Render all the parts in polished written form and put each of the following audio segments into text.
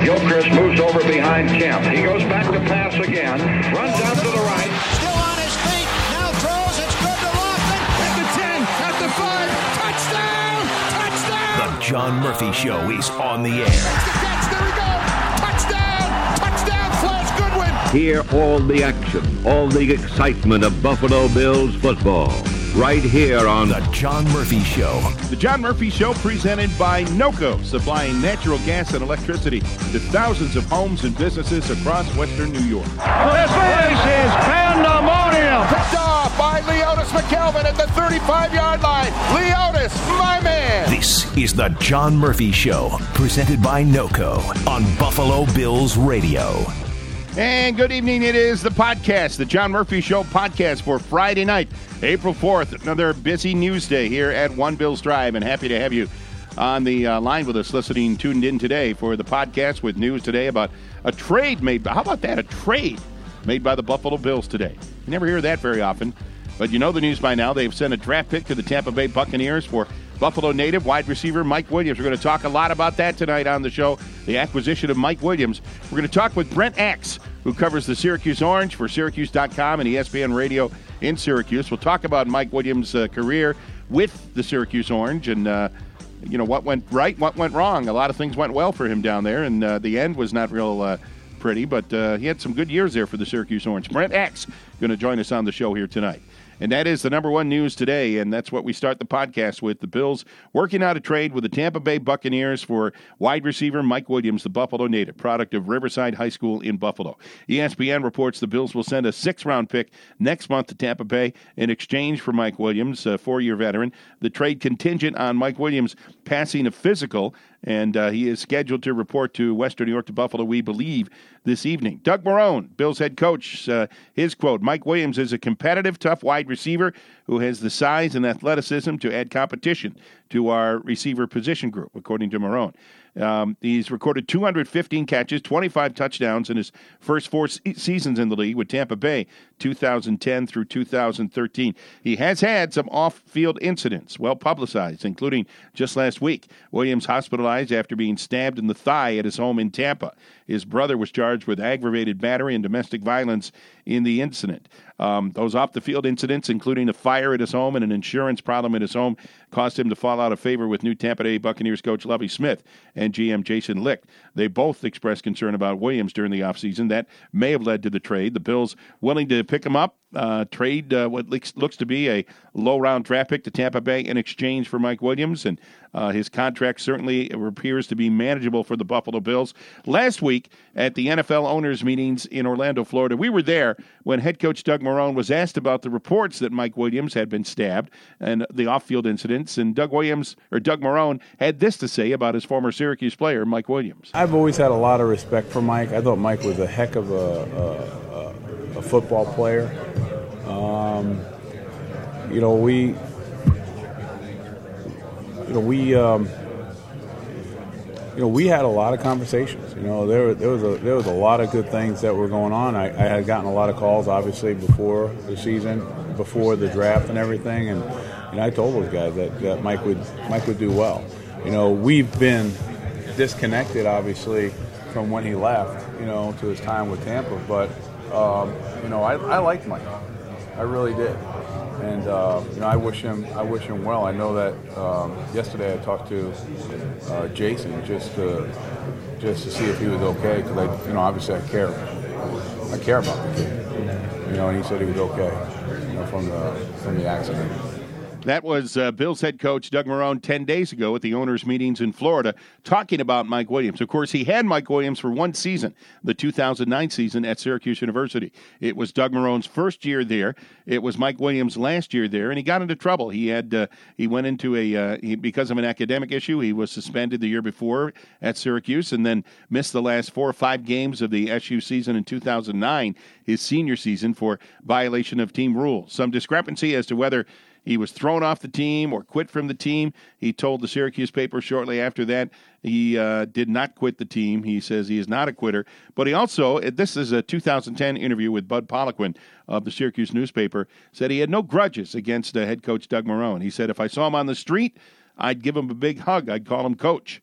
Gilchrist moves over behind Kemp. He goes back to pass again. Runs out to the right. Still on his feet. Now throws. It's good to Lofton. At the 10. At the 5. Touchdown. Touchdown. The John Murphy Show is on the air. Makes the catch. There we go. Touchdown. Touchdown. Flash Goodwin. Hear all the action, all the excitement of Buffalo Bills football. Right here on The John Murphy Show. The John Murphy Show presented by NOCO, supplying natural gas and electricity to thousands of homes and businesses across western New York. This is pandemonium. Picked off by Leotis McKelvin at the 35-yard line. Leotis, my man. This is The John Murphy Show, presented by NOCO on Buffalo Bills Radio. And good evening. It is the podcast, the John Murphy Show podcast for Friday night, April 4th. Another busy news day here at One Bills Drive, and happy to have you on the line with us, tuned in today for the podcast with news today about a trade made. How about that? A trade made by the Buffalo Bills today. You never hear that very often, but you know the news by now. They've sent a draft pick to the Tampa Bay Buccaneers for Buffalo native wide receiver Mike Williams. We're going to talk a lot about that tonight on the show, the acquisition of Mike Williams. We're going to talk with Brent Axe, who covers the Syracuse Orange for Syracuse.com and ESPN Radio in Syracuse. We'll talk about Mike Williams' career with the Syracuse Orange and, what went right, what went wrong. A lot of things went well for him down there, and the end was not real pretty, but he had some good years there for the Syracuse Orange. Brent Axe going to join us on the show here tonight. And that is the number one news today, and that's what we start the podcast with. The Bills working out a trade with the Tampa Bay Buccaneers for wide receiver Mike Williams, the Buffalo native, product of Riverside High School in Buffalo. ESPN reports the Bills will send a 6th-round pick next month to Tampa Bay in exchange for Mike Williams, a 4-year veteran. The trade contingent on Mike Williams passing a physical, and he is scheduled to report to Western New York to Buffalo, we believe, this evening. Doug Marrone, Bills head coach, his quote, Mike Williams is a competitive, tough wide receiver who has the size and athleticism to add competition to our receiver position group, according to Marrone. He's recorded 215 catches, 25 touchdowns in his first 4 seasons in the league with Tampa Bay, 2010 through 2013. He has had some off-field incidents, well publicized, including just last week. Williams hospitalized after being stabbed in the thigh at his home in Tampa. His brother was charged with aggravated battery and domestic violence in the incident. Those off-the-field incidents, including a fire at his home and an insurance problem at his home, caused him to fall out of favor with new Tampa Bay Buccaneers coach Lovie Smith and GM Jason Licht. They both expressed concern about Williams during the offseason. That may have led to the trade. The Bills willing to pick him up, trade what looks to be a low-round draft pick to Tampa Bay in exchange for Mike Williams, and his contract certainly appears to be manageable for the Buffalo Bills. Last week at the NFL owners' meetings in Orlando, Florida, we were there when head coach Doug Marrone was asked about the reports that Mike Williams had been stabbed and the off-field incidents, and Doug Marrone had this to say about his former Syracuse player, Mike Williams. I've always had a lot of respect for Mike. I thought Mike was a heck of a football player. We had a lot of conversations. There was a lot of good things that were going on. I had gotten a lot of calls, obviously, before the season, before the draft and everything, and I told those guys that Mike would do well. We've been disconnected, obviously, from when he left, to his time with Tampa, but I liked Mike. I really did. And I wish him well. I know that yesterday I talked to Jason just to see if he was okay, because obviously I care about the kid. And he said he was okay, from the accident. That was Bills head coach Doug Marrone 10 days ago at the owners' meetings in Florida talking about Mike Williams. Of course, he had Mike Williams for one season, the 2009 season at Syracuse University. It was Doug Marrone's first year there. It was Mike Williams' last year there, and he got into trouble. He went into because of an academic issue, he was suspended the year before at Syracuse and then missed the last 4 or 5 games of the SU season in 2009, his senior season, for violation of team rules. Some discrepancy as to whether he was thrown off the team or quit from the team. He told the Syracuse paper shortly after that he did not quit the team. He says he is not a quitter. But he also, this is a 2010 interview with Bud Poliquin of the Syracuse newspaper, said he had no grudges against head coach Doug Marrone. He said, if I saw him on the street, I'd give him a big hug. I'd call him coach.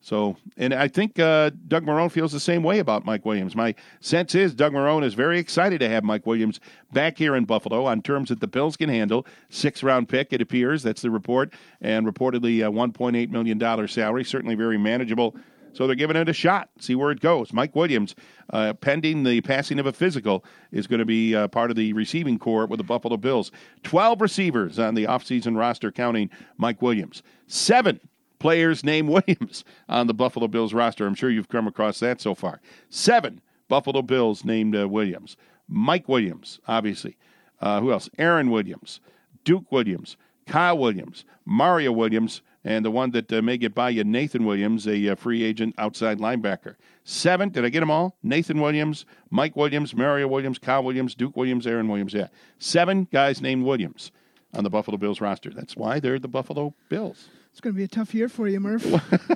So, and I think Doug Marrone feels the same way about Mike Williams. My sense is Doug Marrone is very excited to have Mike Williams back here in Buffalo on terms that the Bills can handle. 6th-round pick, it appears. That's the report. And reportedly a $1.8 million salary. Certainly very manageable. So they're giving it a shot. See where it goes. Mike Williams, pending the passing of a physical, is going to be part of the receiving corps with the Buffalo Bills. 12 receivers on the offseason roster, counting Mike Williams. 7 players named Williams on the Buffalo Bills roster. I'm sure you've come across that so far. 7 Buffalo Bills named Williams. Mike Williams, obviously. Who else? Aaron Williams, Duke Williams, Kyle Williams, Mario Williams, and the one that may get by you, Nathan Williams, a free agent outside linebacker. 7, did I get them all? Nathan Williams, Mike Williams, Mario Williams, Kyle Williams, Duke Williams, Aaron Williams. Yeah, 7 guys named Williams on the Buffalo Bills roster. That's why they're the Buffalo Bills. It's going to be a tough year for you, Murph.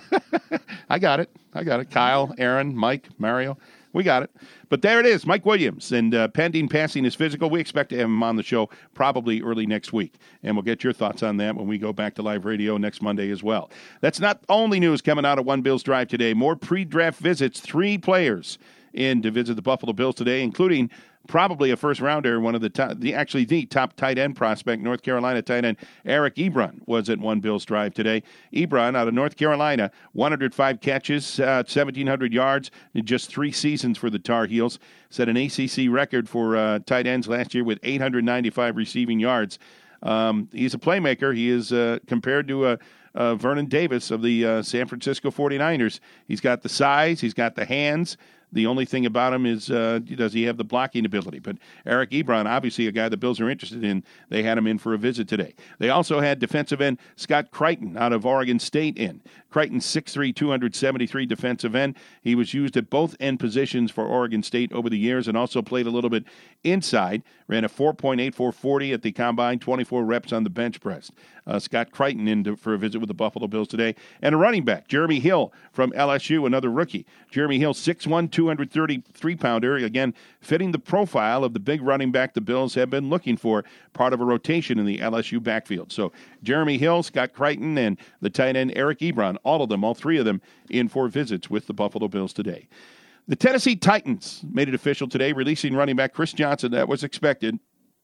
I got it. Kyle, Aaron, Mike, Mario. We got it. But there it is, Mike Williams. And pending passing his physical, we expect to have him on the show probably early next week. And we'll get your thoughts on that when we go back to live radio next Monday as well. That's not only news coming out of One Bills Drive today. More pre-draft visits, 3 players in to visit the Buffalo Bills today, including probably a first-rounder, one of the top tight end prospect, North Carolina tight end Eric Ebron was at One Bills Drive today. Ebron out of North Carolina, 105 catches, 1,700 yards in just 3 seasons for the Tar Heels. Set an ACC record for tight ends last year with 895 receiving yards. He's a playmaker. He is compared to Vernon Davis of the San Francisco 49ers. He's got the size. He's got the hands. The only thing about him is does he have the blocking ability? But Eric Ebron, obviously a guy the Bills are interested in. They had him in for a visit today. They also had defensive end Scott Crichton out of Oregon State in. Crichton, 6'3", 273 defensive end. He was used at both end positions for Oregon State over the years and also played a little bit inside. Ran a 4.8440 at the combine, 24 reps on the bench press. Scott Crichton in for a visit with the Buffalo Bills today. And a running back, Jeremy Hill from LSU, another rookie. Jeremy Hill, 6'1", 233-pounder, again, fitting the profile of the big running back the Bills have been looking for, part of a rotation in the LSU backfield. So Jeremy Hill, Scott Crichton, and the tight end Eric Ebron, all 3 of them, in for visits with the Buffalo Bills today. The Tennessee Titans made it official today, releasing running back Chris Johnson. That was expected.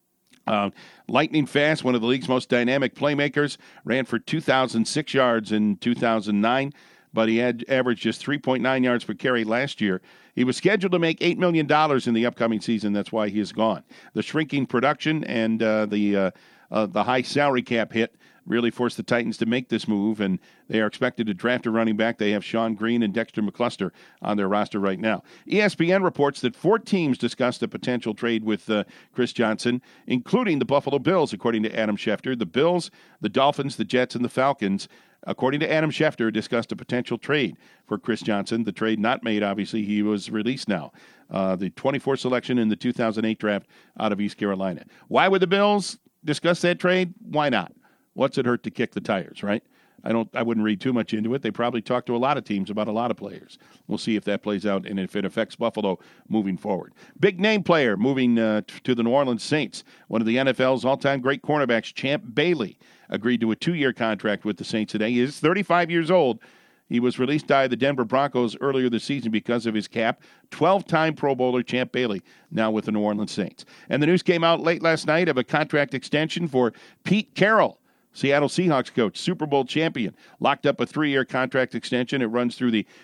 Lightning fast, one of the league's most dynamic playmakers, ran for 2,006 yards in 2009, but he had averaged just 3.9 yards per carry last year. He was scheduled to make $8 million in the upcoming season. That's why he is gone. The shrinking production and the high salary cap hit really forced the Titans to make this move, and they are expected to draft a running back. They have Sean Green and Dexter McCluster on their roster right now. ESPN reports that 4 teams discussed a potential trade with Chris Johnson, including the Buffalo Bills, according to Adam Schefter. The Bills, the Dolphins, the Jets, and the Falcons, according to Adam Schefter, discussed a potential trade for Chris Johnson. The trade not made, obviously. He was released now. The 24th selection in the 2008 draft out of East Carolina. Why would the Bills discuss that trade? Why not? What's it hurt to kick the tires, right? I wouldn't read too much into it. They probably talked to a lot of teams about a lot of players. We'll see if that plays out and if it affects Buffalo moving forward. Big name player moving to the New Orleans Saints. One of the NFL's all-time great cornerbacks, Champ Bailey, agreed to a 2-year contract with the Saints today. He is 35 years old. He was released by the Denver Broncos earlier this season because of his cap. 12-time Pro Bowler Champ Bailey, now with the New Orleans Saints. And the news came out late last night of a contract extension for Pete Carroll, Seattle Seahawks coach, Super Bowl champion, locked up a 3-year contract extension. It runs through the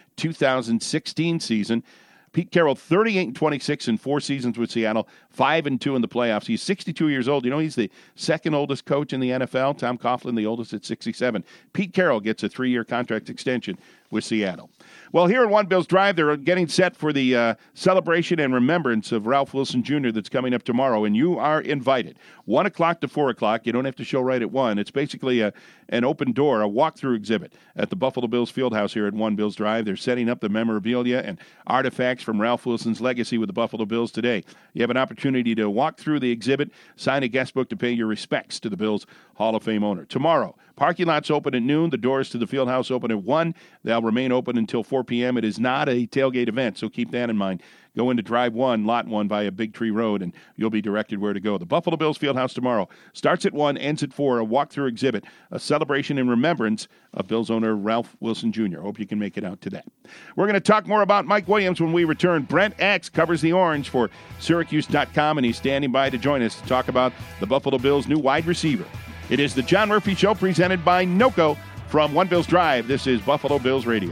2016 season. Pete Carroll, 38-26 in 4 seasons with Seattle, 5-2 in the playoffs. He's 62 years old. You know, he's the second oldest coach in the NFL. Tom Coughlin, the oldest at 67. Pete Carroll gets a 3-year contract extension with Seattle. Well, here at One Bills Drive, they're getting set for the celebration and remembrance of Ralph Wilson Jr. that's coming up tomorrow, and you are invited. 1 o'clock to 4 o'clock. You don't have to show right at 1. It's basically an open door, a walkthrough exhibit at the Buffalo Bills Fieldhouse here at One Bills Drive. They're setting up the memorabilia and artifacts from Ralph Wilson's legacy with the Buffalo Bills today. You have an opportunity to walk through the exhibit, sign a guest book to pay your respects to the Bills Hall of Fame owner. Tomorrow, Parking lots open at noon. The doors to the field house open at 1. They'll remain open until 4 p.m. It is not a tailgate event, so keep that in mind. Go into Drive 1, Lot 1 via Big Tree Road, and you'll be directed where to go. The Buffalo Bills Fieldhouse tomorrow starts at 1, ends at 4, a walkthrough exhibit, a celebration in remembrance of Bills owner Ralph Wilson Jr. Hope you can make it out to that. We're going to talk more about Mike Williams when we return. Brent Axe covers the orange for Syracuse.com, and he's standing by to join us to talk about the Buffalo Bills' new wide receiver. It is the John Murphy Show presented by NOCO from One Bills Drive. This is Buffalo Bills Radio.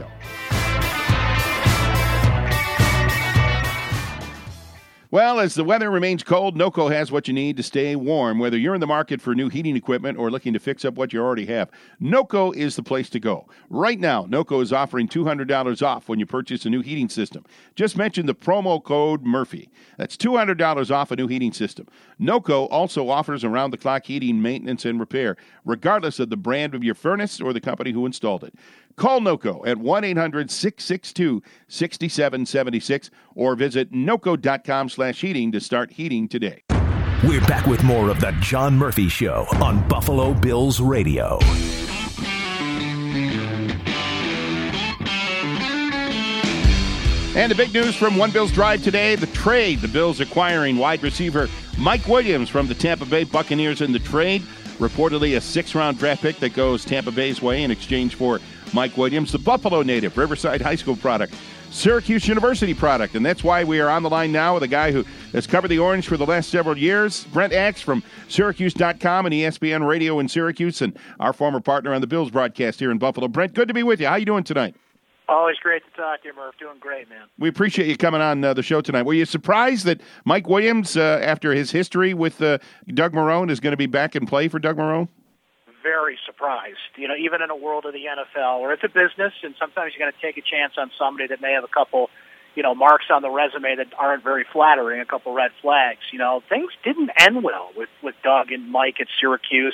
Well, as the weather remains cold, NOCO has what you need to stay warm. Whether you're in the market for new heating equipment or looking to fix up what you already have, NOCO is the place to go. Right now, NOCO is offering $200 off when you purchase a new heating system. Just mention the promo code Murphy. That's $200 off a new heating system. NOCO also offers around-the-clock heating, maintenance, and repair, regardless of the brand of your furnace or the company who installed it. Call NOCO at 1-800-662-6776 or visit NOCO.com/heating to start heating today. We're back with more of the John Murphy Show on Buffalo Bills Radio. And the big news from One Bills Drive today, the trade. The Bills acquiring wide receiver Mike Williams from the Tampa Bay Buccaneers in the trade. Reportedly a 6th-round draft pick that goes Tampa Bay's way in exchange for Mike Williams, the Buffalo native, Riverside High School product, Syracuse University product. And that's why we are on the line now with a guy who has covered the Orange for the last several years, Brent Axe from Syracuse.com and ESPN Radio in Syracuse, and our former partner on the Bills broadcast here in Buffalo. Brent, good to be with you. How you doing tonight? Always great to talk to you, Murph. Doing great, man. We appreciate you coming on the show tonight. Were you surprised that Mike Williams, after his history with Doug Marrone, is going to be back in play for Doug Marrone? Very surprised. You know, even in a world of the NFL where it's a business and sometimes you got to take a chance on somebody that may have a couple, marks on the resume that aren't very flattering, a couple red flags. Things didn't end well with Doug and Mike at Syracuse.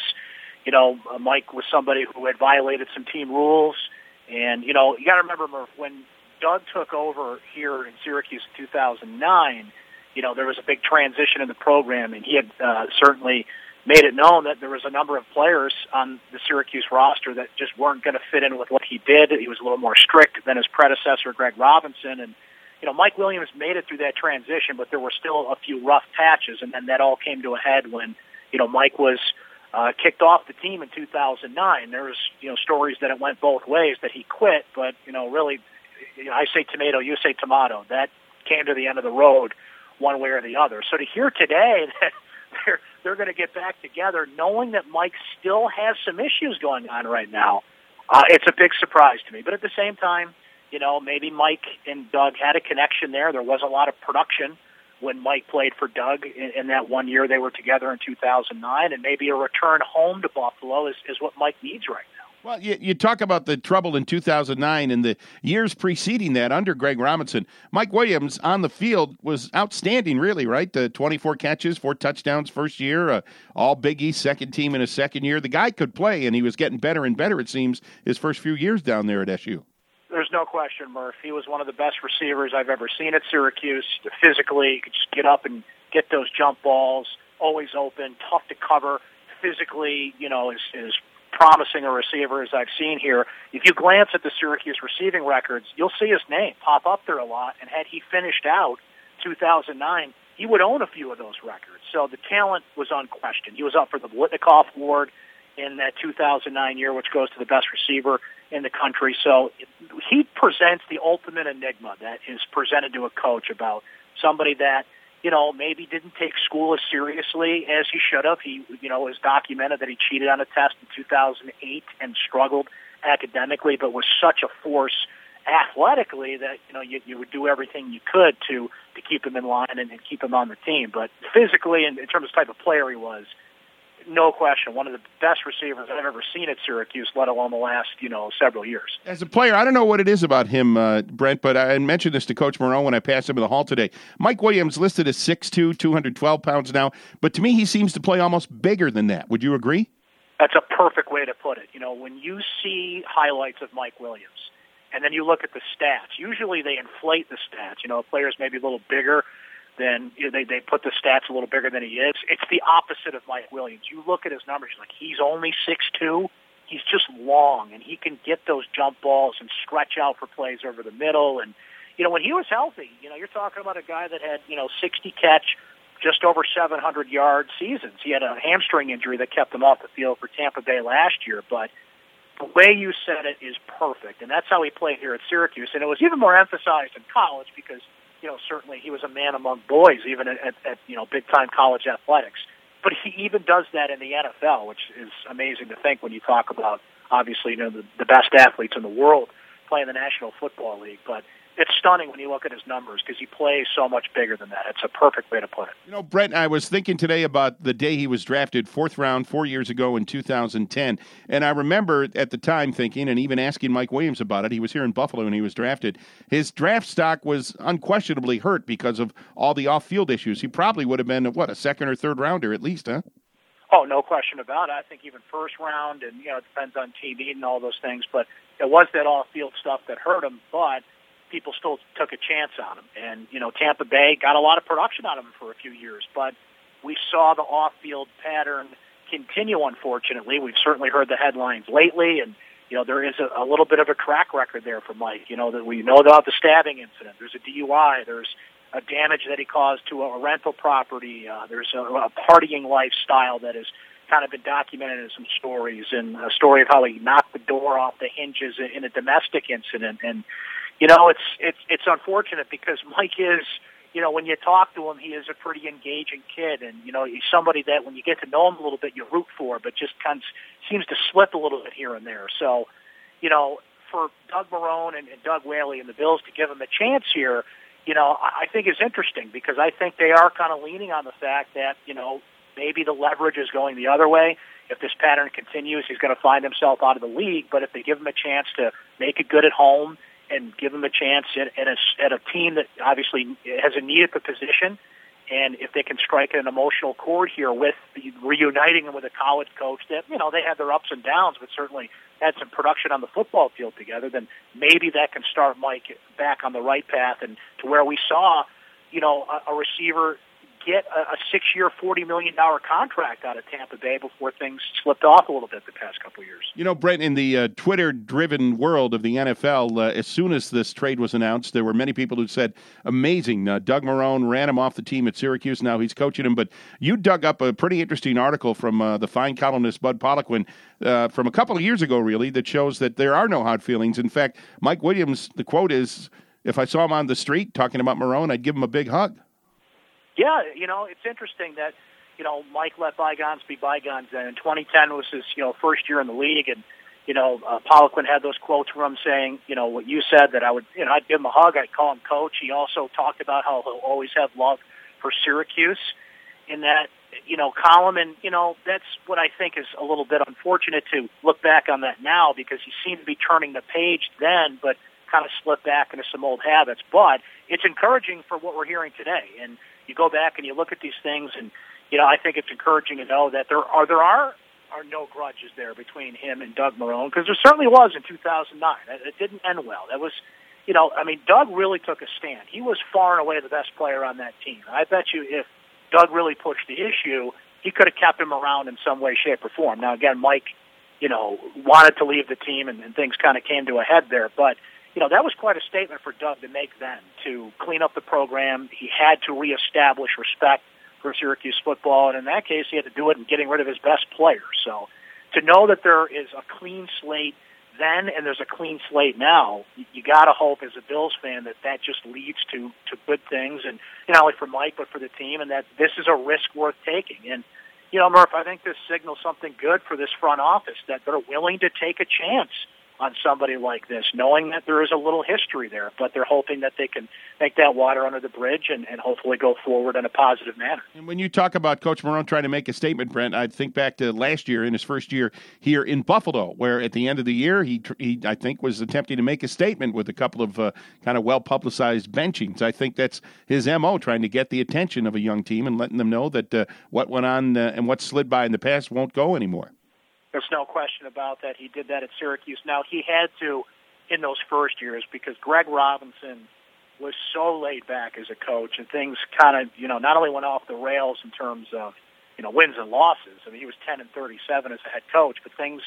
Mike was somebody who had violated some team rules. And, you got to remember, Murph, when Doug took over here in Syracuse in 2009, there was a big transition in the program, and he had certainly made it known that there was a number of players on the Syracuse roster that just weren't going to fit in with what he did. He was a little more strict than his predecessor, Greg Robinson. And, Mike Williams made it through that transition, but there were still a few rough patches, and then that all came to a head when, Mike was kicked off the team in 2009. There was, stories that it went both ways, that he quit, but, really, I say tomato, you say tomato. That came to the end of the road one way or the other. So to hear today that they're going to get back together, knowing that Mike still has some issues going on right now, it's a big surprise to me. But at the same time, maybe Mike and Doug had a connection there. There was a lot of production when Mike played for Doug in that 1 year they were together in 2009, and maybe a return home to Buffalo is what Mike needs right now. Well, you talk about the trouble in 2009 and the years preceding that under Greg Robinson. Mike Williams on the field was outstanding, really, right? 24 catches, 4 touchdowns first year, all Big East second team in his second year. The guy could play, and he was getting better and better, it seems, his first few years down there at SU. There's no question, Murph. He was one of the best receivers I've ever seen at Syracuse. Physically, he could just get up and get those jump balls, always open, tough to cover. Physically, is promising a receiver as I've seen here. If you glance at the Syracuse receiving records, you'll see his name pop up there a lot, and had he finished out 2009, he would own a few of those records. So the talent was unquestioned. He was up for the Blitnikoff Award in that 2009 year, which goes to the best receiver in the country. So he presents the ultimate enigma that is presented to a coach about somebody that, maybe didn't take school as seriously as he should have. He, it was documented that he cheated on a test in 2008 and struggled academically, but was such a force athletically that, you would do everything you could to keep him in line and keep him on the team. But physically, in terms of the type of player he was, no question, one of the best receivers I've ever seen at Syracuse, let alone the last, several years. As a player, I don't know what it is about him, Brent, but I mentioned this to Coach Marrone when I passed him in the hall today. Mike Williams listed as 6'2", 212 pounds now, but to me he seems to play almost bigger than that. Would you agree? That's a perfect way to put it. When you see highlights of Mike Williams, and then you look at the stats, usually they inflate the stats. Players maybe a little bigger, then they put the stats a little bigger than he is. It's the opposite of Mike Williams. You look at his numbers, he's only 6'2", he's just long, and he can get those jump balls and stretch out for plays over the middle. And, when he was healthy, you're talking about a guy that had, 60 catch, just over 700-yard seasons. He had a hamstring injury that kept him off the field for Tampa Bay last year, but the way you said it is perfect, and that's how he played here at Syracuse. And it was even more emphasized in college because, certainly he was a man among boys, even at big-time college athletics. But he even does that in the NFL, which is amazing to think when you talk about, obviously, the best athletes in the world playing the National Football League. But it's stunning when you look at his numbers because he plays so much bigger than that. It's a perfect way to put it. Brent, I was thinking today about the day he was drafted, 4th round, 4 years ago in 2010. And I remember at the time thinking, and even asking Mike Williams about it, he was here in Buffalo when he was drafted, his draft stock was unquestionably hurt because of all the off-field issues. He probably would have been, a 2nd or 3rd rounder at least, huh? Oh, no question about it. I think even 1st round, and, it depends on TV and all those things. But it was that off-field stuff that hurt him, but people still took a chance on him. And, Tampa Bay got a lot of production out of him for a few years, but we saw the off-field pattern continue, unfortunately. We've certainly heard the headlines lately, and, there is a little bit of a track record there for Mike. That we know about the stabbing incident. There's a DUI. There's a damage that he caused to a rental property. There's a partying lifestyle that has kind of been documented in some stories, and a story of how he knocked the door off the hinges in a domestic incident. And, it's unfortunate because Mike is, when you talk to him, he is a pretty engaging kid. And, he's somebody that when you get to know him a little bit, you root for, but just kind of seems to slip a little bit here and there. So, for Doug Marrone and Doug Whaley and the Bills to give him a chance here, I think is interesting because I think they are kind of leaning on the fact that, maybe the leverage is going the other way. If this pattern continues, he's going to find himself out of the league. But if they give him a chance to make it good at home and give him a chance at a team that obviously has a need at the position, and if they can strike an emotional chord here with reuniting him with a college coach that, they had their ups and downs, but certainly had some production on the football field together, then maybe that can start Mike back on the right path and to where we saw, a receiver get a 6-year, $40 million contract out of Tampa Bay before things slipped off a little bit the past couple of years. Brent, in the Twitter-driven world of the NFL, as soon as this trade was announced, there were many people who said, amazing, Doug Marrone ran him off the team at Syracuse, now he's coaching him. But you dug up a pretty interesting article from the fine columnist Bud Poliquin from a couple of years ago, really, that shows that there are no hard feelings. In fact, Mike Williams, the quote is, if I saw him on the street talking about Marrone, I'd give him a big hug. Yeah, it's interesting that, Mike let bygones be bygones. And in 2010 was his, first year in the league. And, Poliquin had those quotes from him saying, what you said, that I would, I'd give him a hug. I'd call him coach. He also talked about how he'll always have love for Syracuse in that, column. And, that's what I think is a little bit unfortunate to look back on that now because he seemed to be turning the page then, but kind of slipped back into some old habits. But it's encouraging for what we're hearing today. And you go back and you look at these things, and I think it's encouraging to know that there are no grudges there between him and Doug Marrone, because there certainly was in 2009. It didn't end well. That was, Doug really took a stand. He was far and away the best player on that team. I bet you if Doug really pushed the issue, he could have kept him around in some way, shape, or form. Now, again, Mike, wanted to leave the team, and things kind of came to a head there, but that was quite a statement for Doug to make then, to clean up the program. He had to reestablish respect for Syracuse football, and in that case, he had to do it in getting rid of his best players. So to know that there is a clean slate then and there's a clean slate now, you got to hope as a Bills fan that just leads to good things, and not only for Mike but for the team, and that this is a risk worth taking. And, Murph, I think this signals something good for this front office, that they're willing to take a chance on somebody like this, knowing that there is a little history there, but they're hoping that they can make that water under the bridge and hopefully go forward in a positive manner. And when you talk about Coach Marrone trying to make a statement, Brent, I think back to last year in his first year here in Buffalo, where at the end of the year, he I think was attempting to make a statement with a couple of kind of well-publicized benchings. I think that's his MO, trying to get the attention of a young team and letting them know that what went on and what slid by in the past won't go anymore. There's no question about that. He did that at Syracuse. Now, he had to in those first years because Greg Robinson was so laid back as a coach, and things kind of, not only went off the rails in terms of, wins and losses. I mean, he was 10-37 as a head coach, but things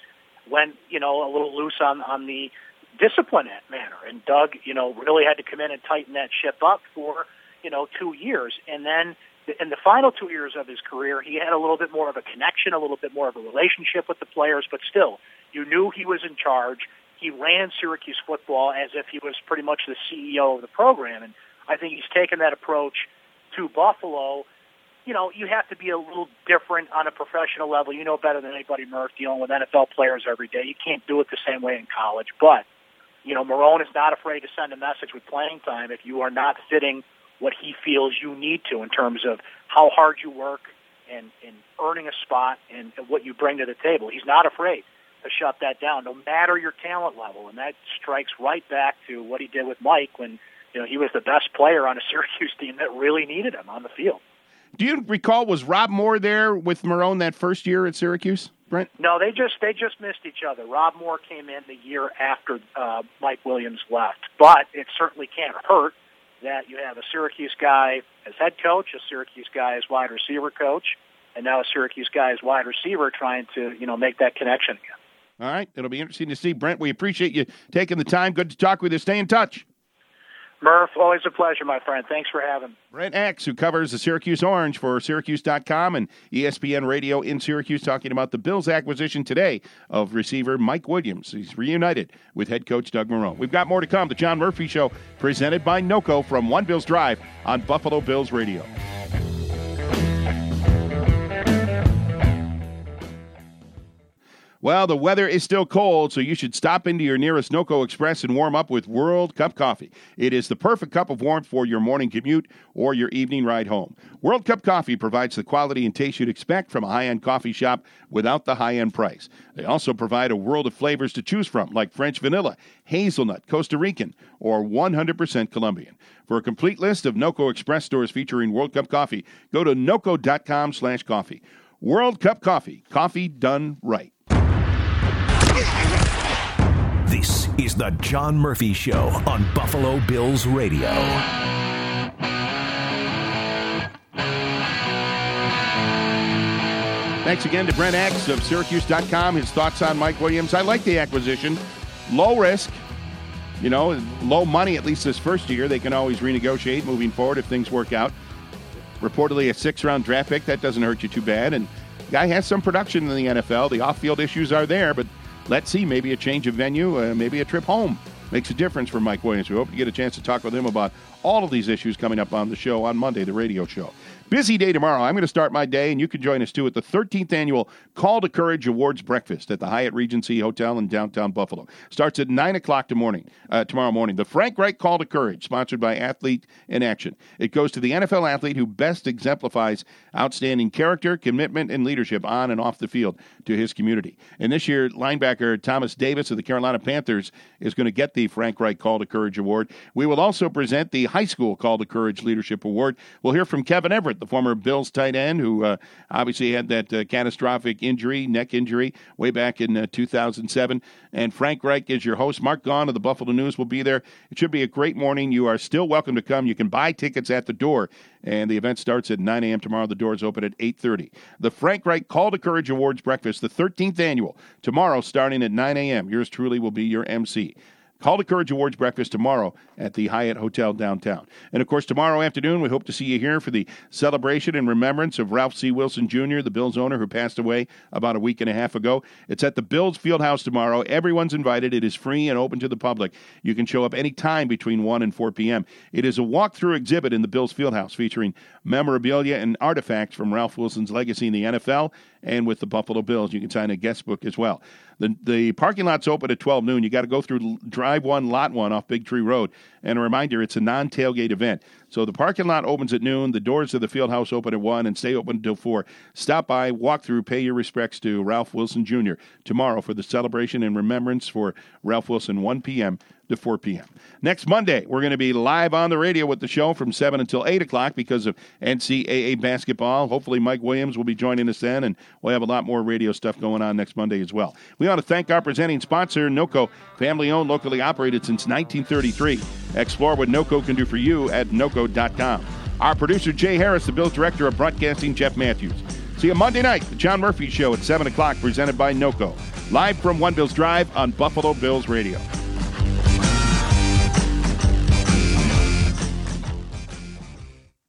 went, a little loose on the discipline manner. And Doug, really had to come in and tighten that ship up for, 2 years. And then in the final 2 years of his career, he had a little bit more of a connection, a little bit more of a relationship with the players, but still, you knew he was in charge. He ran Syracuse football as if he was pretty much the CEO of the program. And I think he's taken that approach to Buffalo. You have to be a little different on a professional level. You know better than anybody, Murph, dealing with NFL players every day. You can't do it the same way in college. But, Marrone is not afraid to send a message with playing time if you are not fitting what he feels you need to in terms of how hard you work and earning a spot and what you bring to the table. He's not afraid to shut that down, no matter your talent level. And that strikes right back to what he did with Mike when, he was the best player on a Syracuse team that really needed him on the field. Do you recall, was Rob Moore there with Marrone that first year at Syracuse, Brent? No, they just missed each other. Rob Moore came in the year after Mike Williams left. But it certainly can't hurt that you have a Syracuse guy as head coach, a Syracuse guy as wide receiver coach, and now a Syracuse guy as wide receiver trying to, make that connection again. All right. It'll be interesting to see. Brent, we appreciate you taking the time. Good to talk with you. Stay in touch. Murph, always a pleasure, my friend. Thanks for having me. Brent Axe, who covers the Syracuse Orange for Syracuse.com and ESPN Radio in Syracuse, talking about the Bills' acquisition today of receiver Mike Williams. He's reunited with head coach Doug Marrone. We've got more to come. The John Murphy Show, presented by NOCO from One Bills Drive on Buffalo Bills Radio. Well, the weather is still cold, so you should stop into your nearest NOCO Express and warm up with World Cup Coffee. It is the perfect cup of warmth for your morning commute or your evening ride home. World Cup Coffee provides the quality and taste you'd expect from a high-end coffee shop without the high-end price. They also provide a world of flavors to choose from, like French vanilla, hazelnut, Costa Rican, or 100% Colombian. For a complete list of NOCO Express stores featuring World Cup Coffee, go to noco.com/coffee. World Cup Coffee, coffee done right. This is the John Murphy Show on Buffalo Bills Radio. Thanks again to Brent Axe of Syracuse.com. His thoughts on Mike Williams. I like the acquisition. Low risk, low money, at least this first year. They can always renegotiate moving forward if things work out. Reportedly a 6th-round draft pick. That doesn't hurt you too bad. And guy has some production in the NFL. The off-field issues are there, but let's see, maybe a change of venue, maybe a trip home makes a difference for Mike Williams. We hope to get a chance to talk with him about all of these issues coming up on the show on Monday, the radio show. Busy day tomorrow. I'm going to start my day, and you can join us, too, at the 13th Annual Call to Courage Awards Breakfast at the Hyatt Regency Hotel in downtown Buffalo. Starts at 9 o'clock tomorrow morning. The Frank Reich Call to Courage, sponsored by Athlete in Action. It goes to the NFL athlete who best exemplifies outstanding character, commitment, and leadership on and off the field to his community. And this year, linebacker Thomas Davis of the Carolina Panthers is going to get the Frank Reich Call to Courage Award. We will also present the High School Call to Courage Leadership Award. We'll hear from Kevin Everett, the former Bills tight end who obviously had that catastrophic neck injury, way back in 2007. And Frank Reich is your host. Mark Gaughan of the Buffalo News will be there. It should be a great morning. You are still welcome to come. You can buy tickets at the door, and the event starts at 9 a.m. tomorrow. The doors open at 8:30. The Frank Reich Call to Courage Awards Breakfast, the 13th annual, tomorrow starting at 9 a.m. Yours truly will be your MC. Call to Courage Awards Breakfast tomorrow at the Hyatt Hotel downtown. And, of course, tomorrow afternoon, we hope to see you here for the celebration and remembrance of Ralph C. Wilson Jr., the Bills owner who passed away about a week and a half ago. It's at the Bills Fieldhouse tomorrow. Everyone's invited. It is free and open to the public. You can show up any time between 1 and 4 p.m. It is a walk-through exhibit in the Bills Fieldhouse featuring memorabilia and artifacts from Ralph Wilson's legacy in the NFL and with the Buffalo Bills. You can sign a guest book as well. The parking lot's open at 12 noon. You got to go through Drive 1, Lot 1 off Big Tree Road. And a reminder, it's a non-tailgate event. So the parking lot opens at noon. The doors of the field house open at 1 and stay open until 4. Stop by, walk through, pay your respects to Ralph Wilson Jr. tomorrow for the celebration and remembrance for Ralph Wilson, 1 p.m. to 4 p.m. Next Monday, we're going to be live on the radio with the show from 7 until 8 o'clock because of NCAA basketball. Hopefully Mike Williams will be joining us then, and we'll have a lot more radio stuff going on next Monday as well. We want to thank our presenting sponsor, NOCO, family-owned, locally operated since 1933. Explore what NOCO can do for you at NOCO.com. Our producer, Jay Harris, the Bills Director of Broadcasting, Jeff Matthews. See you Monday night, the John Murphy Show at 7 o'clock, presented by NOCO. live from One Bills Drive on Buffalo Bills Radio.